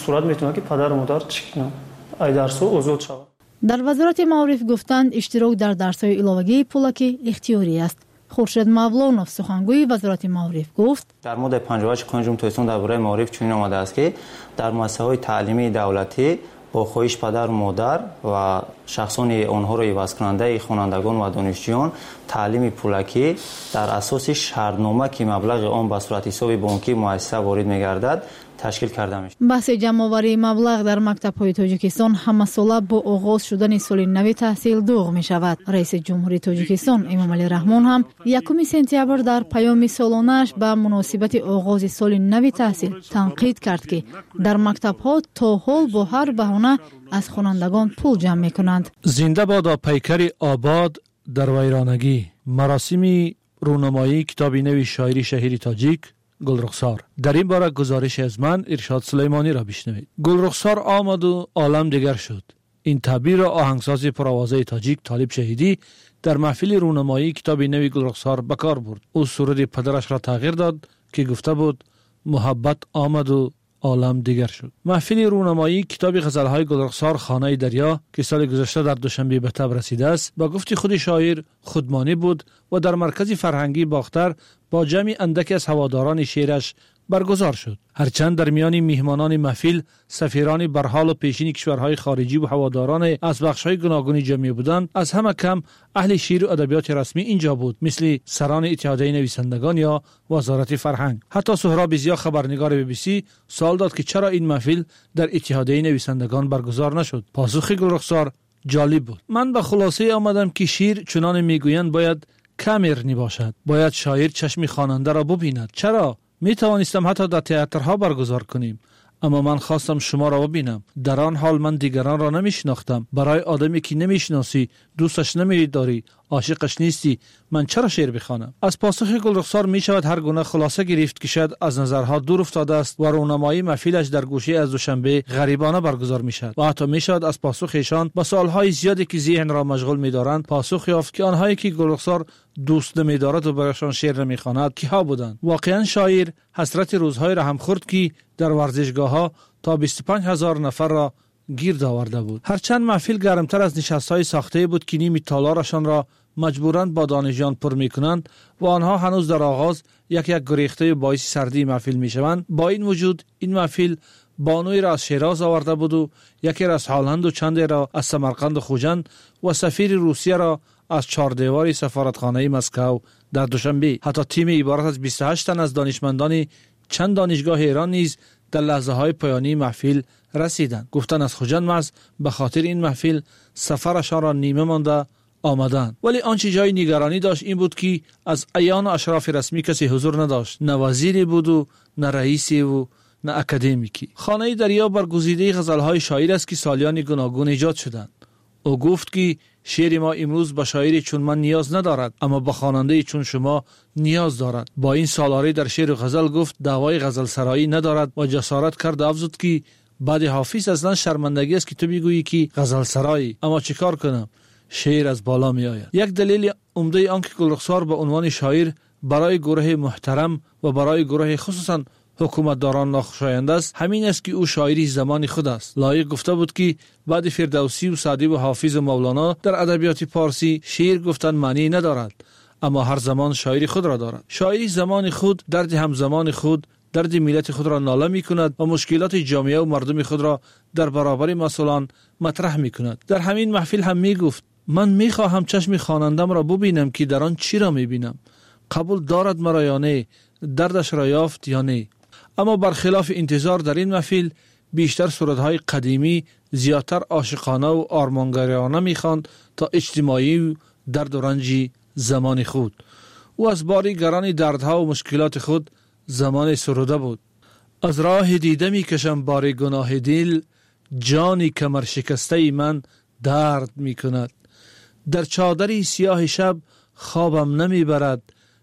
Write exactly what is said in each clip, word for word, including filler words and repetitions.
صورت میتونه که پدر و مادر چی کنن ای درس آزاد شود. در وزارت معارف گفتند اشتراک در درس‌های علاوگی پولکی اختیاری است. خورشید مولانوف سخنگوی وزارت معارف گفت در ماده پنجاه و هشت قانون جمهوری اسلامی درباره معارف چنین آمده است که در مؤسسه‌های تعلیمی دولتی با خواهش پدر و مادر و شخصان آنها را عوض کننده خوانندگان و دانشجویان تعلیم پولکی در اساس شرطنامه که مبلغ آن به صورت حساب بانکی مؤسسه وارد می‌گردد تشکیل کرده میشه. بحث جمع‌آوری مبلغ در مکتب‌های تاجیکستان همه‌ساله با آغاز شدن سال نو تحصیل دوغ می‌شود. رئیس جمهوری تاجیکستان امامعلی رحمان هم یکم سپتامبر در پیام سالانه‌اش به مناسبت آغاز سال نو تحصیل تنقید کرد که در مکتب‌ها تا حال با هر بهانه از خوانندگان پول جمع می‌کنند. زنده باد پیکر آباد در ویرانگی. مراسم رونمایی کتاب نو شاعری شهیر تاجیک گلرخسار. در این باره گزارش از من ارشاد سلیمانی را بشنوید. گلرخسار آمد و عالم دیگر شد. این تعبیر را آهنگساز پرآوازه تاجیک طالب شهیدی در محفل رونمایی کتاب نو گلرخسار به کار برد. او سرود پدرش را تغییر داد که گفته بود محبت آمد و عالم دیگر شد. محفل رونمایی کتاب غزل‌های گلرخسار خانه دریا که سال گذشته در دوشنبه به تب رسیده است با گفت خود شاعر خودمانی بود و در مرکز فرهنگی باختر با جمع اندکی از هواداران شعرش برگزار شد. هرچند در میان میهمانان محفل سفیران برحال و پیشین کشورهای خارجی و هواداران از بخش‌های گوناگون جمعی بودند، از همه کم اهل شعر و ادبیات رسمی اینجا بود، مثل سران اتحادیه نویسندگان یا وزارت فرهنگ. حتی سهراب ضیا خبرنگار بی بی سی سوال داد که چرا این محفل در اتحادیه نویسندگان برگزار نشد. پاسخ گلرخسار جالب بود. من به خلاصه آمدم که شعر چنان میگویند باید کامرنی باشد. باید شاعر چشم خواننده را ببیند. چرا؟ می توانستم حتی در تئاترها برگزار کنیم، اما من خواستم شما را ببینم. در آن حال من دیگران را نمیشناختم. برای آدمی که نمیشناسی، دوستش نمیداری، عاشقش نیستی، من چرا شعر بخوانم؟ از پاسخ گلرخسار می شود هر گونه خلاصه گرفت که شاید از نظرها دور افتاده است و رونمایی محفلش در گوشه از دوشنبه غریبانه برگزار می شود و حتی می شود از پاسخ ایشان با سوالهای زیادی که ذهن را مشغول می دارند پاسخ یافت که آنهایی که گلرخسار دوست نمی دارد و برایشان شعر نمی خواند کیها بودند. واقعا شاعر حسرت روزهای را هم خورد که در ورزشگاه ها تا بیست و پنج هزار نفر را گیر آورده بود. هرچند محفل گرمتر از نشست‌های ساخته بود که نیم تالارشان را مجبوراً با دانشجویان پر می‌کنند و آنها هنوز در آغاز یک یک گریخته باعث سردی محفل می‌شوند، با این وجود این محفل بانوی را از شیراز آورده بود و یکی را از هالند و چندی را از سمرقند و خوجند و سفیر روسیه را از چهاردیواری سفارتخانه مسکو در دوشنبه. حتی تیم عبارت از بیست و هشت تن از دانشمندان چند دانشگاه ایران نیز در لحظه های پایانی محفل رسیدند. گفتن از خوجند محض به خاطر این محفل سفرشان را نیمه مانده آمدند. ولی آنچه جای نگرانی داشت این بود که از اعیان و اشراف رسمی کسی حضور نداشت. نه وزیری بود و نه رئیسی و نه اکادمیکی. خانه دریا برگزیده غزل‌های شاعر است که سالیان گوناگون ایجاد شدند. او گفت که شعر ما امروز به شاعری چون من نیاز ندارد، اما به خواننده چون شما نیاز دارد. با این سالاری در شعر و غزل گفت دعوای غزل سرایی ندارد و جسارت کرد افزود که بعد حافظ اصلا شرمندگی است که تو بگویی که غزل سرایی، اما چیکار کنم، شعر از بالا می آید. یک دلیل عمده آن که گلرخسار به عنوان شاعر برای گروه محترم و برای گروه خصوصا حکومتداران ناخوشایند است همین است که او شاعری زمان خود است. لایق گفته بود که بعد فردوسی و سعدی و حافظ و مولانا در ادبیات پارسی شعر گفتن معنی ندارد، اما هر زمان شاعری خود را دارد. شاعری زمان خود درد همزمان خود، درد ملت خود را ناله می کند و مشکلات جامعه و مردم خود را در برابر مسئولان مطرح می کند. در همین محفل هم می گفت من می خواهم چشم خوانندم را ببینم که در آن چی را می بینم، قبول دارد مرا یا نه، دردش را یافت یا نه. اما برخلاف انتظار در این محفل بیشتر صورتهای قدیمی زیادتر عاشقانه و آرمانگرایانه میخواند تا اجتماعی و درد و رنج زمان خود. او از باری گران دردها و مشکلات خود زمان سروده بود. از راه دیده میکشم بار گناه دل، جانی کمر شکسته من درد میکند. در چادری سیاه شب خوابم نمیبرد،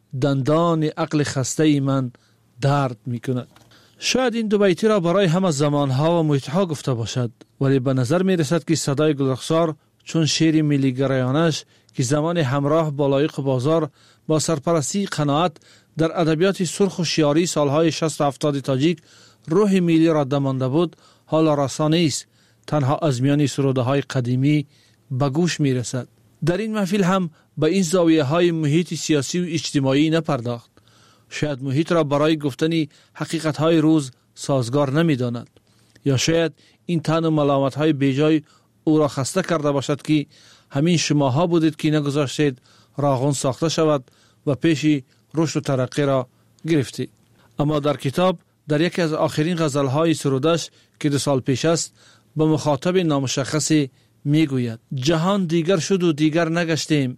دندان عقل خسته من درد میکند. شاید این دو بیتی را برای همه زمانها و محیطها گفته باشد، ولی به نظر می رسد که صدای گلرخسار چون شعر ملی گرایانش که زمان همراه با لایق بازار با سرپرستی قناعت در ادبیات سرخ و شیاری سالهای شصت و هفتاد تاجیک روح ملی را دمانده بود، حالا رسا نیست، تنها از میان سروده های قدیمی به گوش می رسد. در این محفل هم به این زاویه های محیط سیاسی و اجتماعی نپرداخت. شاید محیط را برای گفتن حقیقت های روز سازگار نمی داند، یا شاید این تن و ملامت های بیجای او را خسته کرده باشد که همین شماها بودید که نگذاشتید راغون ساخته شود و پیش رشد و ترقی را گرفتید. اما در کتاب در یکی از آخرین غزلهای سرودش که دو سال پیش است به مخاطب نامشخصی می گوید: جهان دیگر شد و دیگر نگشتیم،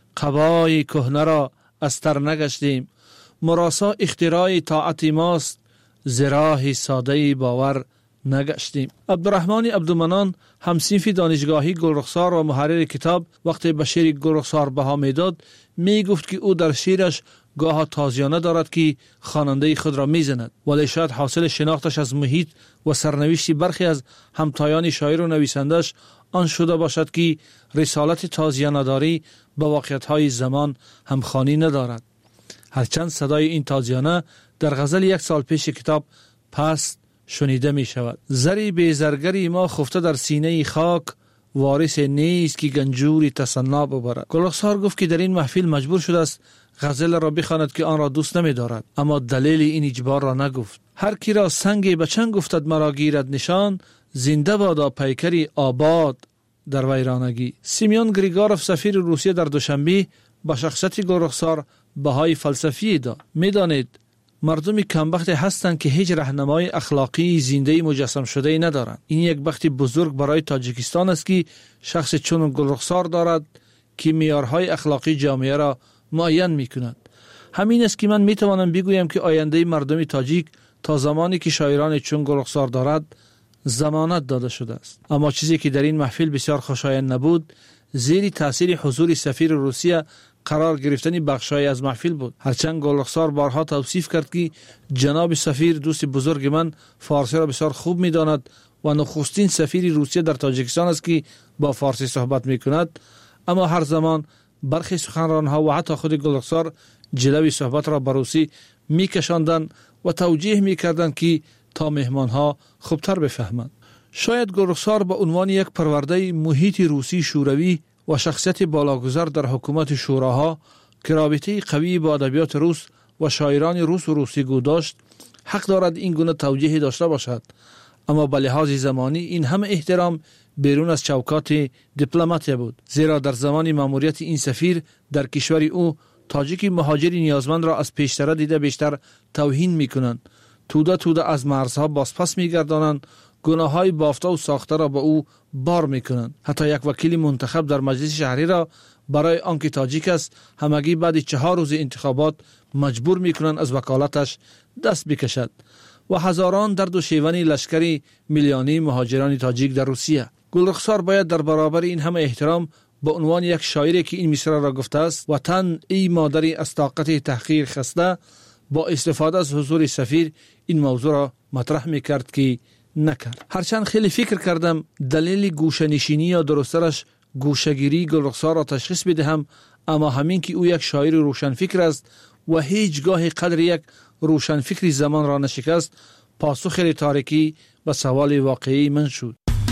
قبای کهنه را از تر نگشتیم، مراسا اختراع طاعت ماست، زراح ساده باور نگشتیم. عبدالرحمن عبدالمنان همصنف دانشگاهی گلرخسار و محرر کتاب وقتی به شعر گلرخسار بها میداد می گفت که او در شعرش گاه تازیانه دارد که خواننده خود را میزند، ولی شاید حاصل شناختش از محیط و سرنوشت برخی از همتایان شاعر و نویسندش آن شده باشد که رسالت تازیانه داری با واقعیت‌های زمان همخوانی ندارد. هرچند صدای این تازیانه در غزل یک سال پیش کتاب پست شنیده می شود: زری بیزرگری ما خفته در سینه خاک، وارث نیست که گنجوری تصنا ببرد. گلرخسار گفت که در این محفل مجبور شده است غزل را بخواند که آن را دوست نمی دارد، اما دلیل این اجبار را نگفت. هر کی را سنگ به چنگ گفتد مرا گیرد نشان، زنده بادا پیکری آباد در ویرانگی. سیمیون گریگاروف سفیر روسیه در دوشنبه با شخصیت گلرخسار بهای فلسفی داد: میدانید مردمی کمبخت هستند که هیچ راهنمای اخلاقی زنده مجسم شده ای ندارند. این یک بخت بزرگ برای تاجیکستان است که شخص چون گلرخسار دارد که معیارهای اخلاقی جامعه را معین میکند. همین است که من میتوانم بگویم که آینده مردم تاجیک تا زمانی که شاعران چون گلرخسار دارد ضمانت داده شده است. اما چیزی که در این محفل بسیار خوشایند نبود، زیر تاثیر حضور سفیر روسیه قرار گرفتن بخشای از محفل بود. هرچند گلرخسار بارها توصیف کرد که جناب سفیر دوست بزرگ من فارسی را بسیار خوب می‌داند و نخستین سفیر روسیه در تاجیکستان است که با فارسی صحبت می‌کند، اما هر زمان برخی سخنران‌ها و حتی خود گلرخسار جلوی صحبت را به روسی می‌کشاندند و توجیه می‌کردند که تا مهمان‌ها خوبتر بفهمند. شاید گلرخسار به عنوان یک پرورده محیط روسی شوروی و شخصیت بالاگذار در حکومت شوراها که رابطه قوی با ادبیات روس و شاعران روس و روسی گو داشت حق دارد این گونه توجیه داشته باشد، اما به لحاظ زمانی این همه احترام بیرون از چوکات دیپلماتیه بود، زیرا در زمان مأموریت این سفیر در کشور او تاجیک مهاجر نیازمند را از پیشتر دیده بیشتر توهین میکنند، توده توده از مرزها بازپس میگردانند، گناههای بافته و ساخته را به او بار میکنند. حتی یک وکیل منتخب در مجلس شهری را برای آنکه تاجیک است همگی بعد چهار روز انتخابات مجبور میکنند از وکالتش دست بکشد. و هزاران درد و شیون لشکری میلیونی مهاجران تاجیک در روسیه. گلرخسار باید در برابر این همه احترام به عنوان یک شاعری که این مصرع را گفته است: وطن ای مادری از طاقت تحقیر خسته، با استفاده از حضور سفیر این موضوع را مطرح میکرد که نکرد. هرچند خیلی فکر کردم دلیل گوشه‌نشینی یا درسترش گوشه‌گیری گلرخسار را تشخیص بدهم، اما همین که او یک شاعر روشنفکر است و هیچگاه قدر یک روشنفکری زمان را نشکست، پاسخ تاریکی به سوال واقعی من شد.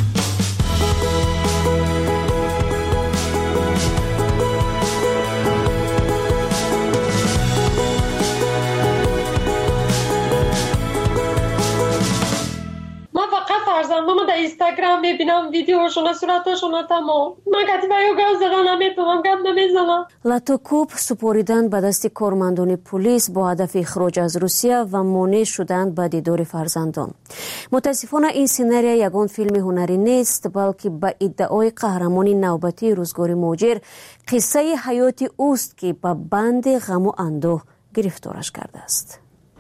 ما در اینستاگرام میبینم ویدیوشون صورتشون تمام. من کتیبایو گاز زدن نمیتونم، گپ نمیزنم. لاتوکوب سپوریدن به دست کارمندان پلیس با هدف اخراج از روسیه و مانع شدن به دیدار فرزندان. متاسفانه این سناریو یگان فیلم هنری نیست، بلکه به ادعای قهرمان نوبتی روزگار مهاجر قصه حیات اوست که به بند غم و اندوه گرفتارش کرده است.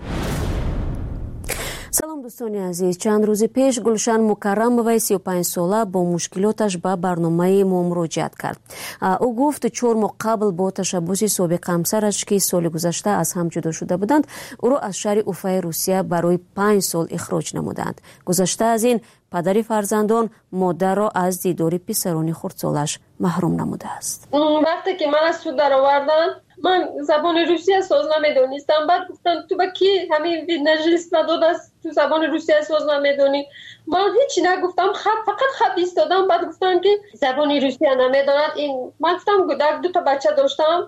سلام دوستان عزیز، چند روز پیش گلشن مکرم وی سی و پنج ساله با مشکلاتش به برنامه ما مراجعت کرد. او گفت چهار ماه قبل با تشبوس سابق همسرش که سال گذشته از هم جدا شده بودند او را از شهر اوفای روسیه برای پنج سال اخراج نمودند. گذشته از این پدر فرزندان مادر را از دیدار پسران خردسالش محروم نموده است. وقتی که من از سود در آوردن من زبان روسیه ساز نمیدونستم. بعد گفتن تو با کی همین نجلیس و دو دست تو زبان روسیه ساز نمیدونی؟ من هیچی نگفتم، خط فقط خط ایستادم. بعد گفتن که زبان روسیه نمیدونن. این من گفتم گودک دو تا بچه داشتم،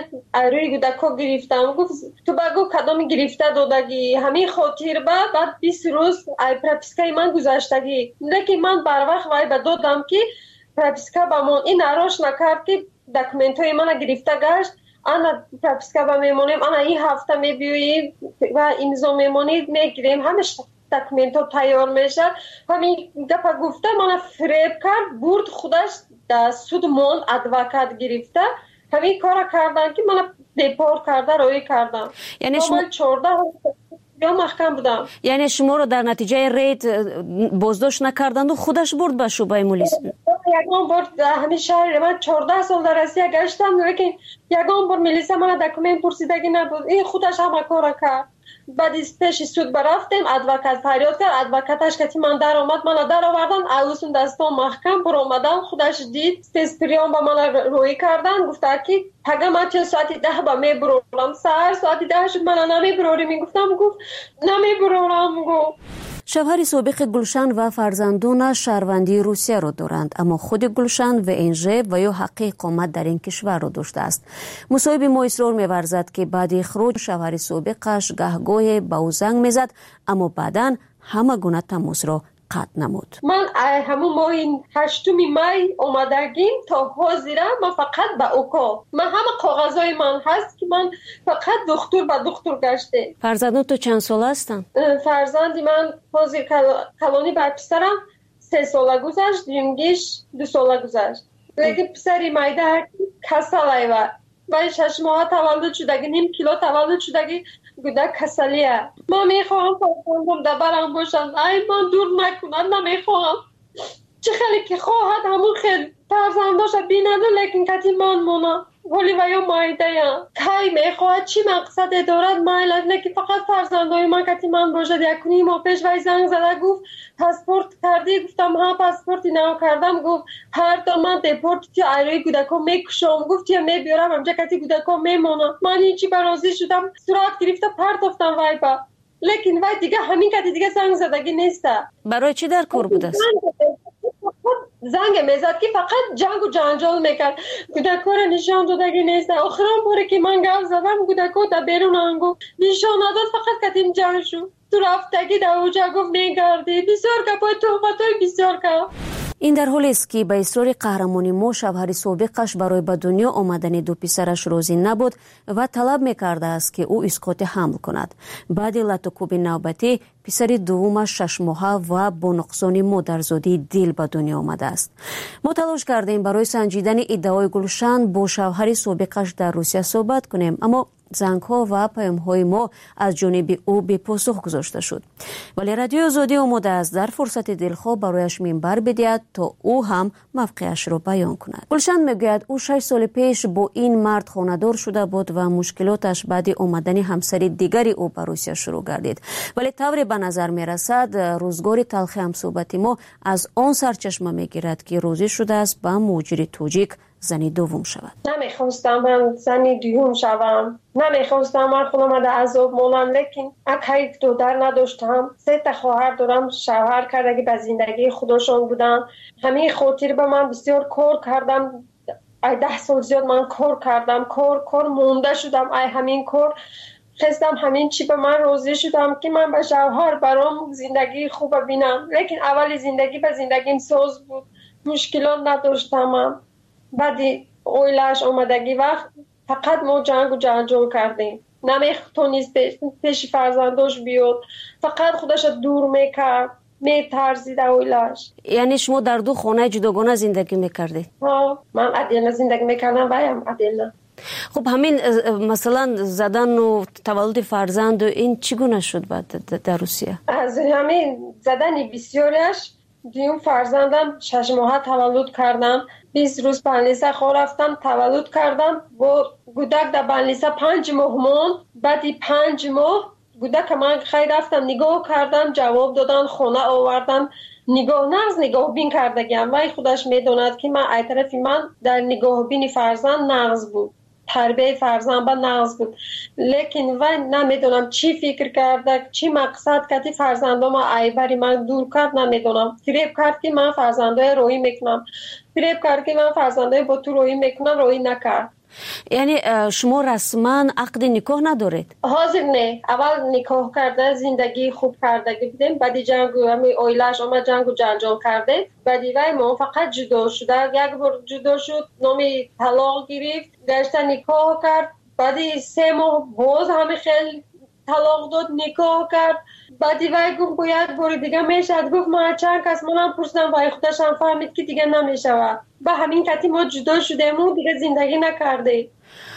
روی گودکو گرفتم. گفت تو بگو کدام گرفته دادگی همین خاطر با. بعد بیست روز ای پرپیسکای من گذشتگی، لیکن من بر وقت وای به دادم که پرپیسکا با من این نراش نکرد که دکمنت های من گرفته گشت. انا پرپیسکا با میمونیم، انا این هفته میبیوییم و امضا میمونید میگیریم، همش دکمنت ها تیار میشه. همین گپا گفته من فریب کرد، برد خودش در سود من ادوکات گرفته. همین کار کردن که من دیپورت کرده روی کردم. یعنی شما چهارده یا محکم بودم. یعنی شما رو در نتیجه رید بازداشت نکردند و خودش برد به شعبه مولیسم؟ یگان برد همین شهر. من چهارده سال در روسیه گشتم، لیکن یگان برد میلیسه من دکمنت پرسیدگی نبود. این خودش همه کار کرد. بعد پیش سود برفتیم، ادوکات فریاد کرد، ادوکاتش که من در آمد من در آوردن، اوسون دستام محکم پر آمدن. خودش دید تستریان با من روی کردن، گفته که پگه من چه ساعتی ده با می برورم. سهر ساعتی ده شد من نمی بروری. می گفتم گفت نمی برورم. گفت شوهر سابق گلشن و فرزندانش شهروندی روسیه را دارند، اما خود گلشن و انژه و یا حق اقامت در این کشور را داشته است. مصاحب ما اصرار می‌ورزد که بعد اخراج شوهر سابقش گهگاه به او زنگ می‌زد، اما بعداً همه گونه تماس را قطع نمود. من همون ماه هشتم می اومدگیم تا حاضره من فقط به اوکا، من همه کاغذای من هست که من فقط دکتر به دکتر گشته. فرزندان تو چند سال هستن؟ فرزندی من حاضر کلانی بر پسرم سه ساله گذشت، دیونگیش دو ساله گذشت. لیکن پسری مایده کسالی و و شش ماه تولد شدگی، نیم کیلو تولد شدگی گودک کسلیه. من میخواهم فرزندم دبرم باشن، ای من دور نکنن، نمیخواهم. چه خیلی که خواهد همون خیلی فرزنداش بیننده، لیکن کتی من مونا ولی و یا مایده یا کی میخواهد چی مقصد دارد مایلش، لیکن فقط فرزندای من کتی من باشد. یکنی ما پیش وی زنگ زده گفت پاسپورت کردی؟ گفتم ها پاسپورتی نو کردم. گفت هر تا من دیپورت یا ایروی گودکا میکشم. گفت یا میبیارم همجا کتی گودکا میمونم. من هیچی برازی شدم، سرعت گرفته پرتافتم وی با، لیکن وی دیگه همین کتی دیگه زنگ زدگی نیسته. برای چی در کار بود است؟ زنگ میزد که فقط جنگ و جنجال میکرد، گودکا را نشان دادگی نیست. آخرام باره که من گل زدم گودکا در بیرون انگو نشان نداد، فقط کتیم جنگ شد. تو رفتگی در اوجه گفت نگردی بسیار کپای تومتای بسیار کپ. این در حالی است که به اصرار قهرمانی ما شوهر سابقش برای به دنیا آمدن دو پسرش راضی نبود و طلب میکرده است که او اسقاط حمل کند. بعد لطوکوب نوبتی پسر دومش شش ماهه و با نقصان مادرزادی دل به دنیا آمده است. ما تلاش کردیم برای سنجیدن ادعای گلشن با شوهر سابقش در روسیه صحبت کنیم، اما زنگ ها و پیام های ما از جانب او به پاسخ گذاشته شد. ولی رادیو آزادی آماده است در فرصت دلخواه برایش منبر بدهد تا او هم موقعش را بیان کند. گلشن میگوید او شش سال پیش با این مرد خانه‌دار شده بود و مشکلاتش بعد آمدن همسر دیگری او به روسیه شروع گردید. ولی طوری به نظر میرسد روزگار تلخ همصحبت ما از آن سرچشمه میگیرد که روزی شده است به مهاجر تاجیک زنی دوم شود. نمیخواستم من زنی دوم شوم، نمیخواستم من خودم در عذاب مونم، لیکن اگه دختر نداشتم، سه تا خواهر دارم، شوهر کرده که به زندگی خودشون بودن. همین خاطر به من بسیار کار کردم، ای ده سال زیاد من کار کردم، کار کار مونده شدم. ای همین کار خواستم همین چی به من راضی شدم که من به شوهر برام زندگی خوب ببینم، لیکن اول زندگی به زندگیم ساز بود، مشکلات نداشتم. بعدی اویلش آمدگی وقت فقط ما جنگ و جنجال کردیم، نمیتونست پیش فرزنداش بیاد، فقط خودش دور میکرد، میترسید اویلش. یعنی شما در دو خانه جداگانه زندگی میکردی؟ ها، من عدیلنا زندگی میکردم و هم عدیلنا. خب همین مثلا زدن و تولد فرزند و این چگونه شد بعد در روسیه؟ از همین زدن بسیارش دیون فرزندم شش ماه تولد کردم، بیست روز بنلیسه خواه رفتم تولد کردم، با گودک در بنلیسه پنج ماه موند. بعدی پنج ماه گودک من خیلی رفتم نگاه کردم، جواب دادن، خونه آوردن، نگاه نقض نگاه بین کردگیم. وی خودش میدوند که من ای طرفی من در نگاه بین فرزند نقض بود. تربیت فرزند به نقض بود. لیکن و نمیدونم چی فکر کرده، چی مقصد کردی فرزندام ایبری من دور کرد، نمیدونم. فریب کرد که من فرزندای رویی میکنم، فریب کرد که من فرزندای با تو رویی میکنم، رویی نکرد. یعنی شما رسما عقد نکاح ندارید؟ حاضر نه. اول نکاح کرده، زندگی خوب کرده بودیم، بعدی جنگ همی اویلش اومد جنگ و جنجال کرده، بعدی وای ما فقط جدا شده، یک بار جدا شد، نامی طلاق گرفت، گشته نکاح کرد، بعدی سه ماه باز همه خیلی طلاق داد، نکاح کرد، بعدی وای گفت باید بار دیگه میشد، گفت ما چند کس منم پرسیدم وای خودش هم فهمید که دیگه نمیشود، به همین کتی ما جدا شدیم و دیگه زندگی نکرده.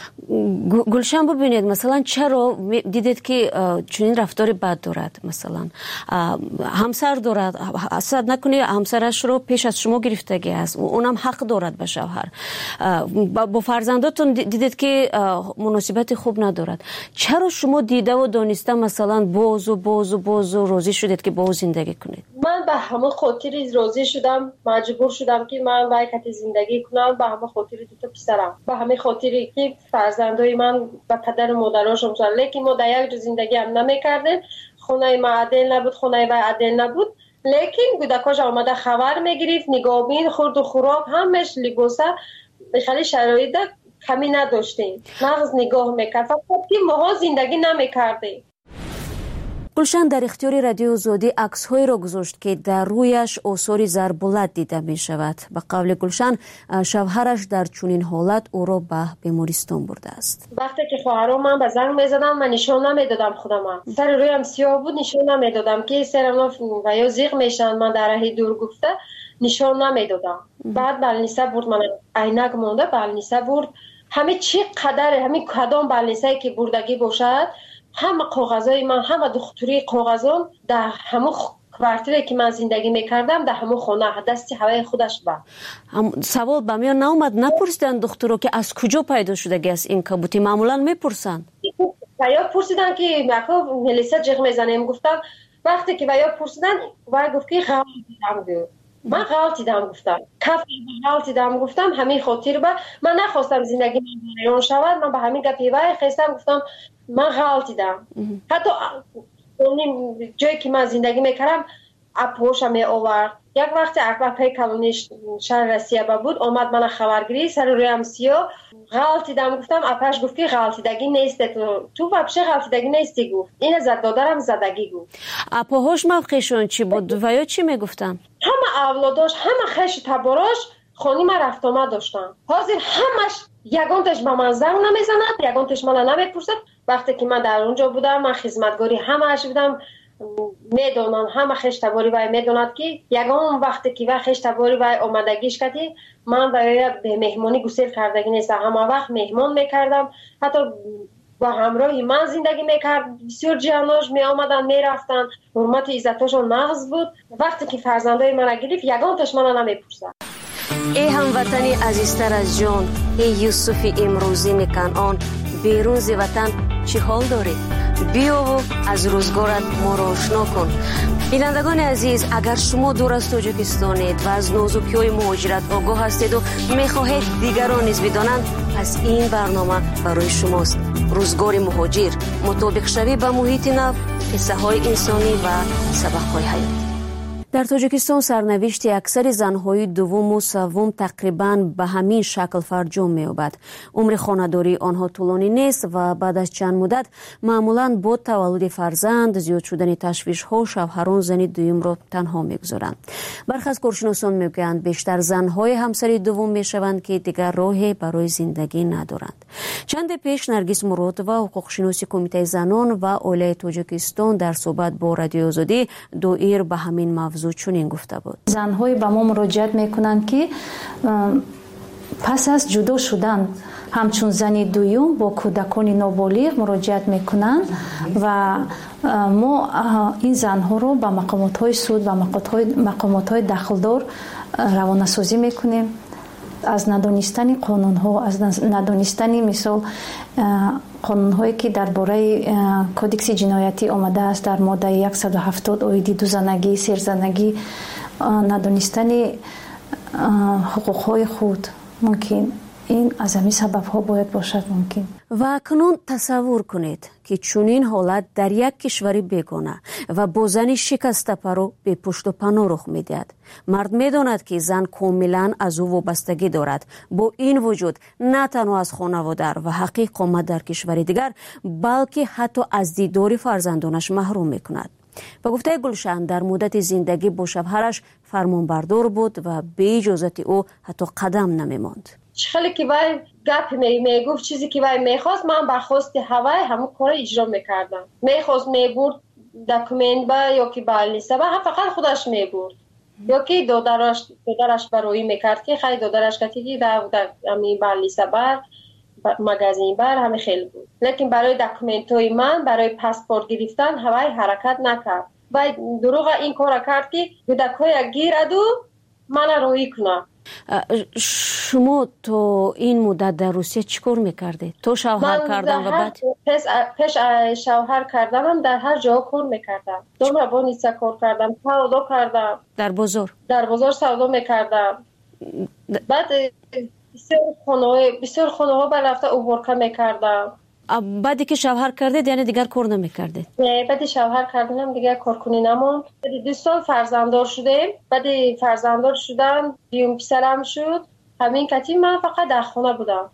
گلشن ببینید مثلا چرا دیدید که چنین رفتار بد دارد؟ مثلا همسر دارد، حسد نکنید همسرش رو پیش از شما گرفتگی است، اونم حق دارد به شوهر. با فرزنداتون دیدید که مناسبت خوب ندارد، چرا شما دیده و دانسته مثلا باز و باز و باز و راضی شدید که باز زندگی کنید؟ من به همه خاطری راضی شدم، مجبور شدم که من باید زندگی کنم، به همه خاطری دو تا پسرم، به همه خاطری که فرزندای من به پدر و مادرشون شدن. لیکن ما در یک جا زندگی هم نمیکردیم، خونه ما عدل نبود، خونه ما عدل نبود، لیکن کودکاش آمده خبر میگرفت، نگاهبین، خورد و خوراک همش لباسه خیلی شرایط کمی نداشتیم، نقض نگاه میکرد، فقط که ما زندگی نمیکردیم. گلشن در اختیار رادیو آزادی عکس‌هایی را گذاشت که در رویش آثار ضرب‌العت دیده می شود. به قول گلشن شوهرش در چنین حالت او را به بیمارستان برده است. وقتی که خواهرام من به زنگ می‌زدن من نشون نمیدادم خودم، سر رویم سیاه بود نشون نمیدادم که سرم و یا زیغ میشن، من در راه دور گفته نشون نمیدادم. بعد بلنیسه برد، من عینک مونده، بلنیسه برد، همه چی قدر همین کدام بلنیسه که بردگی باشد، همه کاغذای من، همه دختری کاغذان در همون کوارتری که من زندگی میکردم در همون خونه دستی هوای خودش با. سوال به میان ناومد نپرسیدن دخترو که از کجا پیدا شده است این کبوتی؟ معمولا میپرسن. یا پرسیدن که مکو ملیسا جغ میزنیم، گفتم وقتی که یا پرسیدن و گفت که غلط دیدم، من غلط دیدم گفتم، کف غلط دیدم گفتم، همین خاطر با من نخواستم زندگی من اون شود، من به همین گپی وای خواستم گفتم من غلط دیدم. حتی اون جایی که من زندگی میکردم اپوشم می آورد. یک وقت اکبر پی کلونیش شهر رسیه بود، اومد من خبرگیری سر رویم سیاه غلط دیدم، گفتم اپش گفت که غلطیدگی نیست، تو تو وابشه غلطیدگی نیستی، گفت این زد دادرم زدگی گفت. اپاهاش موقعشون چی بود و یا چی میگفتن؟ همه اولاداش همه خش تباراش خانی ما رفت آمد داشتن، حاضر همش یگانتش به من زنگ نمیزند، یگانتش من نمیپرسد. وقتی که من در اونجا بودم من خدمتگاری همه‌اش بودم، میدونن همه خش تباری وای میدوند که یگان وقتی که وقت خش تباری وای آمدگیش کردی من برای به مهمانی گسیل کردگی نیست، همه وقت مهمان میکردم، حتی با همراهی من زندگی میکرد، بسیار جیاناش می آمدن می رفتن، حرمت عزتاشون نقض بود. وقتی که فرزندای من گرفت یگانتش من نمیپرسد. ای هموطنی عزیزتر از جان، ای یوسف امروزی کنعان، بیرون ز وطن چه حال دارید؟ بیا و از روزگارت ما را آشنا کن. بینندگان عزیز، اگر شما دور از تاجیکستانید و از نازکی‌های مهاجرت آگاه هستید و می‌خواهید دیگران نیز بدانند، پس این برنامه برای شماست. روزگار مهاجر، مطابق شوی به محیط نو، قصه‌های انسانی و سبق‌های حیاتی. در تاجیکستان سرنوشت اکثر زنهای دوم و سوم تقریباً به همین شکل فرجام می‌یابد. عمر خانه‌داری آنها طولانی نیست و بعد از چند مدت معمولاً با تولد فرزند، زیاد شدن تشویش‌ها، شوهران زن دوم را تنها می‌گذارند. برخی از کارشناسان می‌گویند بیشتر زنهای همسر دوم می‌شوند که دیگر راهی برای زندگی ندارند. چند پیش نرگس مرادова، حقوق‌شناس کمیته زنان و عائله تاجیکستان، در صحبت با رادیو آزادی دایر به همین موضوع چنین گفته بود. زن‌های به ما مراجعت میکنند که پس از جدا شدن همچون زنی دوم با کودکان نابالغ مراجعت میکنند و ما این زنها رو به مقامات سود و مقامات های دخلدار روانه سازی میکنیم. از ندانستن قانون ها، از ندانستن مثال قانون هایی که درباره کودکس جنایتی آمده است، در ماده صد و هفتاد آیه دو زنگی، سر زنگی، ندانستن حقوق های خود، ممکن این از همین سبب ها باید باشد ممکن. و اکنون تصور کنید که چنین حالت در یک کشوری بیگانه و با زنی شکسته پرو به پشت و پناه رخ میدهد. مرد میداند که زن کاملا از او وابستگی دارد، با این وجود نه تنها از خانواده و حق اقامت در کشور دیگر بلکه حتی از دیدار فرزندانش محروم میکند. به گفته گلشن در مدت زندگی با شوهرش فرمانبردار بود و به اجازت او حتی قدم نمیماند. خیلی که وای گپ می میگفت چیزی که وای میخواست من به خواست هوای همون کار اجرا میکردم. میخواست میبرد دکومنت با یا که بالیسه با فقط خودش میبرد یا که دادرش دادرش برای میکرد که خیلی دادرش کتی که در امی بالیسه بر مگزین بر همه خیلی بود، لیکن برای دکومنت های من برای پاسپورت گرفتن هوای حرکت نکرد و دروغ این کار کرد که گودکای گیرد و من روی کنه. شما تو این مدت در روسیه چیکار میکردی؟ تو شوهر کردن و بعد پیش پیش شوهر کردنم در هر جا کار میکردم. دوم با نیسا کار کردم، سودا کردم. در بازار؟ در بازار سودا میکردم. بعد بسیار خانه بسیار خانه ها برفته اوورکا میکردم. بعدی که شوهر کردید یعنی دیگر کار نمیکردید؟ نه، بعد شوهر کردنم دیگر کار کنی نموند. بعد دو سال فرزنددار شدیم. بعد فرزنددار شدم دیوم پسرم شد. همین کتی من فقط در خانه بودم.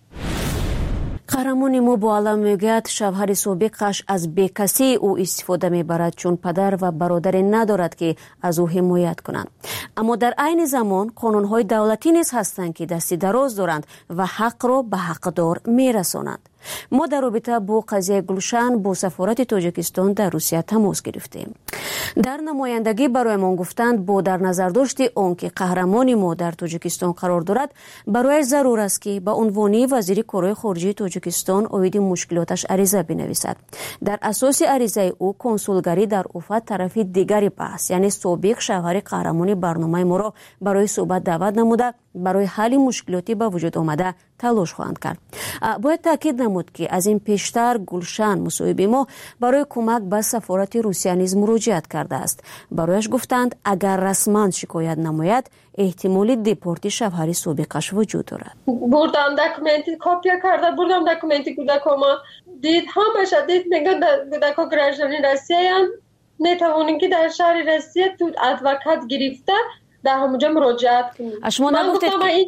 قهرمان ما با علم میگوید شوهر سابقش از بیکسی او استفاده میبرد چون پدر و برادری ندارد که از او حمایت کنند. اما در عین زمان قانونهای دولتی نیز هستند که دستی دراز دارند و حق را به حقدار میرسانند. ما در رابطه با قضیه گلشن با سفارت تاجیکستان در روسیه تماس گرفتیم. در نمایندگی برایمان گفتند با در نظر داشت آنکه قهرمان ما در تاجیکستان قرار دارد برای ضرور است که به عنوان وزیر کارهای خارجه تاجیکستان اوید مشکلاتش عریضه بنویسد. در اساس عریضه او کنسولگری در اوفا طرف دیگری بحث یعنی سابق شوهر قهرمان برنامه ما را برای صحبت دعوت نموده برای حل مشکلاتی به وجود آمده تلاش خواهند کرد. باید تاکید نمود که از این پیشتر گلشن مصاحب ما برای کمک به سفارت روسیه نیز مراجعت کرده است. برایش گفتند اگر رسما شکایت نماید احتمال دیپورت شوهر سابقش وجود دارد. بردم دکومنتی کاپیا کرده بردم دکومنتی کودکم دید همش دید میگن کودکا گرجانی روسیه نتوانین که در شهر روسیه تو ادوکات گرفته در همونجا مراجعت کنید. شما نگفتید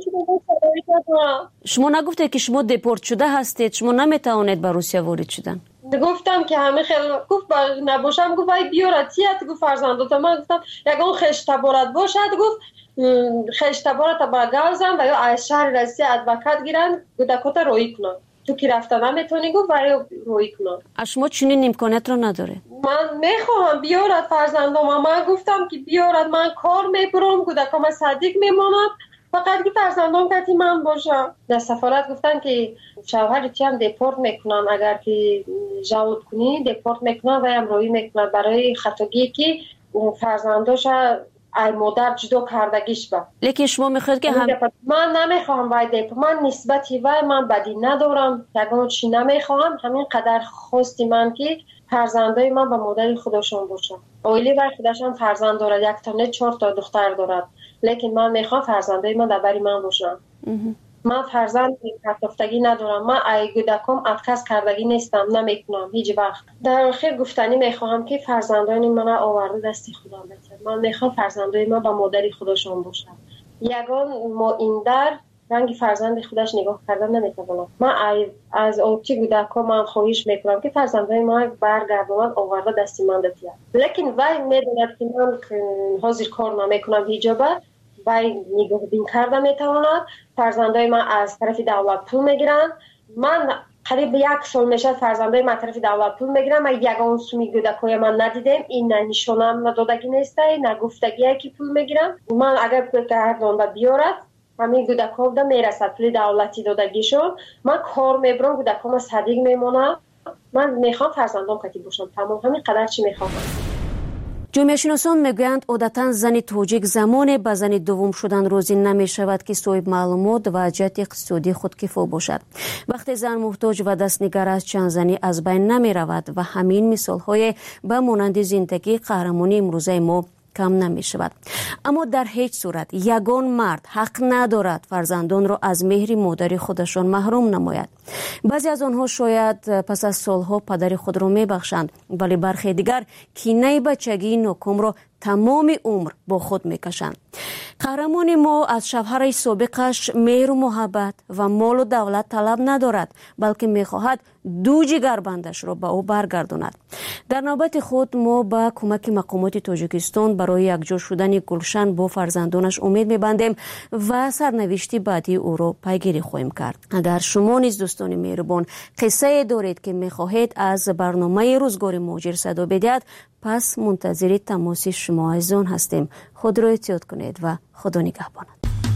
که شما نگفتید که شما دیپورت شده هستید، شما نمیتوانید به روسیه وارد شدن. گفتم که همه خیلی گفت نباشم گفت وای بیارتیت گفت فرزندات من گفتم یگان خشتبارت باشد گفت خشتبارت با گازم و یا از شهر روسیه ادوکات گیرن گودکات روی کنن تو که رفتن نمیتونی گفت وای روی کنن. شما چنین امکانات رو نداره؟ من میخواهم بیارد فرزندام من گفتم که بیارد من کار میبرم کودکام صدیق میمانم فقط که فرزندام کتی من باشم. در سفارت گفتن که شوهرت هم دیپورت میکنن اگر که جواب کنی دیپورت میکنن و هم روی میکنن برای خطاگی که فرزنداش ای مادر جدا کردگیش با. لیکن شما میخواید که هم من نمیخوام وای دیپورت من نسبتی وای من بدی ندارم یگان چی نمیخوام همین قدر خواستی من که فرزندای من با مادر خودشون باشن. اویلی و خودشون فرزند دارد یک تا نه چهار تا دختر دارد لیکن من میخوام فرزندای من در بری من باشن. من فرزند کتفتگی ندارم من ای گودکم اتکس کردگی نیستم نمیکنم هیچ وقت. در آخر گفتنی میخوام که فرزندان من آورده دستی خدا بده. من میخوام فرزندای من با مادر خودشون باشن. یگان ما این در رنگ فرزند خودش نگاه کردن نمیتونم. من از اونچه گودکم من خواهش میکنم که فرزندای من برگردونن آورده دستی من دتیه. لیکن وای میدوند که من حاضر کار نمیکنم هیجابه وای نگاه بین کرده میتواند. فرزندای من از طرف دولت پول میگیرن. من قریب یک سال میشه فرزندای من طرف دولت پول میگیرن. من یگان سومی گودکای من ندیدم این نه نشونم ندادگی نیسته نه گفتگیه که پول میگیرن. من اگر پول گردون و بیارد همین گودکا بوده میرسد پول دولتی دادگیشون من کار میبرم گودکام صدیق میمونم. من میخوام فرزندام کتی باشم تمام همین قدر چی میخوام. جامعه شناسان میگویند عادتا زن تاجیک زمان به زن دوم شدن راضی نمی شود که صاحب معلومات و جهت اقتصادی خودکفا باشد. وقتی زن محتاج و دستنگر از چند زنی از بین نمی رود و همین مثال های به مانند زندگی قهرمانی امروزه ما کم نمی شود. اما در هیچ صورت یگان مرد حق ندارد فرزندان را از مهر مادر خودشان محروم نماید. بعضی از آنها شاید پس از سالها پدر خود را می بخشند، ولی برخی دیگر کینه بچگی ناکام را تمام عمر با خود میکشند. قهرمان ما از شوهر سابقش مهر و محبت و مال و دولت طلب ندارد، بلکه میخواهد دو جگربندش را به او برگرداند. در نوبت خود ما با کمک مقامات تاجیکستان برای یکجا شدن گلشن با فرزندانش امید میبندیم و سرنوشت بعدی او را پیگیری خواهیم کرد. اگر شما نیز دوستان مهربان قصه دارید که میخواهید از برنامه روزگار مهاجر صدا بدهید، پس منتظر تماس شما عزیزان هستیم. خود را احتیاط کنید و خدا نگهبان.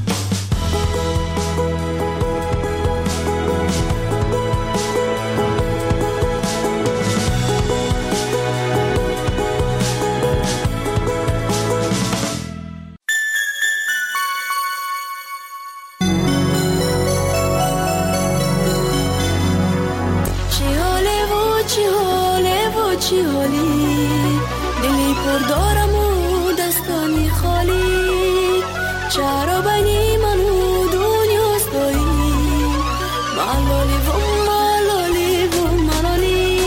چی حالی دلی پر دارم و دستانی خالی، چرا بینی من و دنیاست دایی، ملالی و ملالی و ملالی.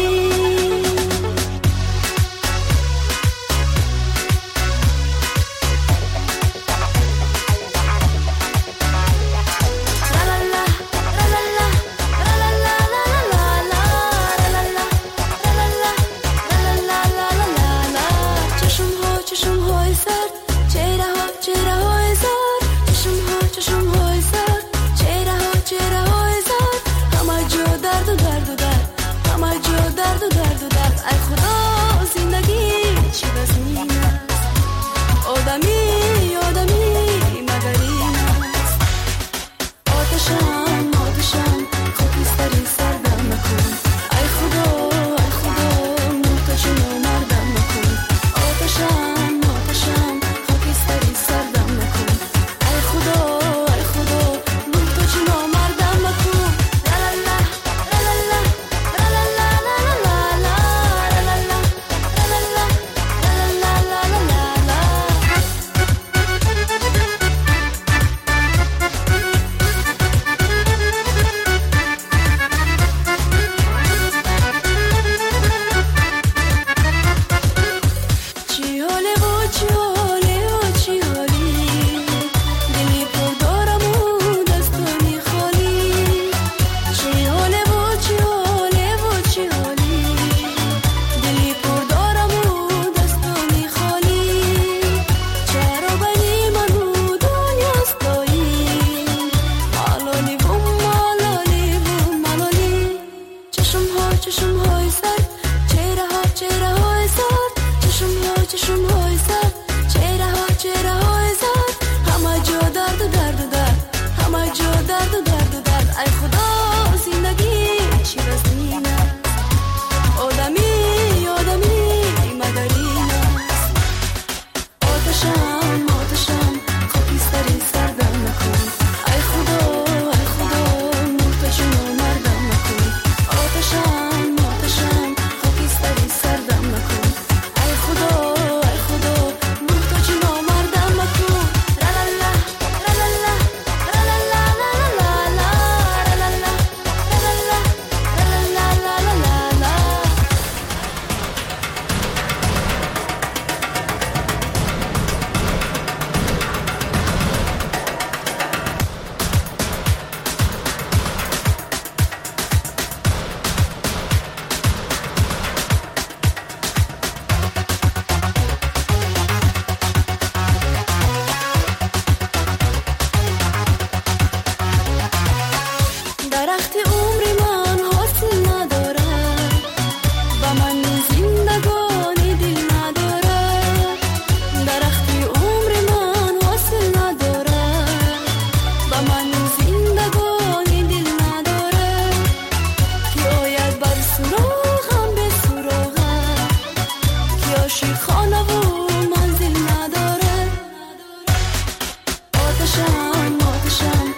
آتشم آتشم